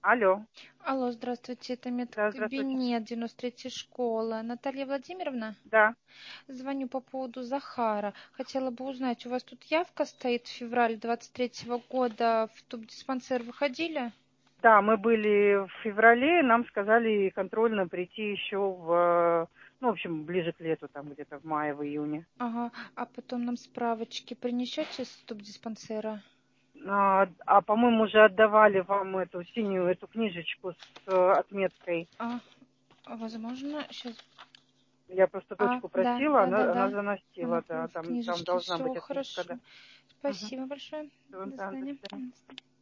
Алло. Алло, здравствуйте, это Да, здравствуйте. медкабинет 93 школа. Наталья Владимировна? Да, Звоню по поводу Захара. Хотела бы узнать, у вас тут явка стоит в феврале 23-го года, в тубдиспансер выходили? да, мы были в феврале, нам сказали контрольно прийти еще ну, в общем, ближе к лету, там где-то в мае, в июне. Ага, а потом нам справочки принесете с тубдиспансера? По-моему, уже отдавали вам эту синюю, эту книжечку с отметкой. А, возможно, сейчас... Я просто дочку Да, просила, да, да, она да. заносила, Она да, в там книжечке, должна все быть отметка, да. хорошо. Угу. Спасибо большое. До Да, до свидания. свидания.